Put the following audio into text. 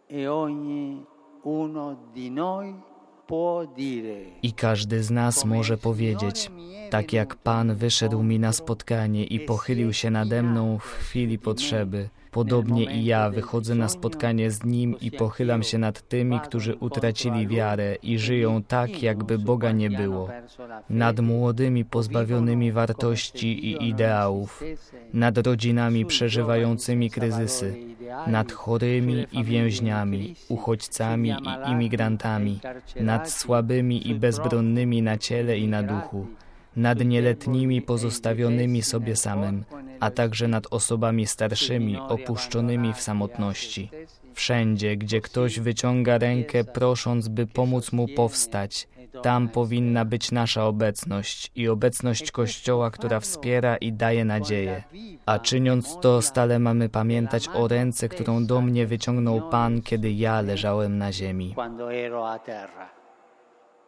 I każdy z nas może powiedzieć, tak jak Pan wyszedł mi na spotkanie i pochylił się nade mną w chwili potrzeby, podobnie i ja wychodzę na spotkanie z Nim i pochylam się nad tymi, którzy utracili wiarę i żyją tak, jakby Boga nie było, nad młodymi pozbawionymi wartości i ideałów, nad rodzinami przeżywającymi kryzysy, nad chorymi i więźniami, uchodźcami i imigrantami, nad słabymi i bezbronnymi na ciele i na duchu, nad nieletnimi pozostawionymi sobie samym, a także nad osobami starszymi opuszczonymi w samotności. Wszędzie, gdzie ktoś wyciąga rękę, prosząc, by pomóc mu powstać, tam powinna być nasza obecność i obecność Kościoła, która wspiera i daje nadzieję. A czyniąc to, stale mamy pamiętać o ręce, którą do mnie wyciągnął Pan, kiedy ja leżałem na ziemi.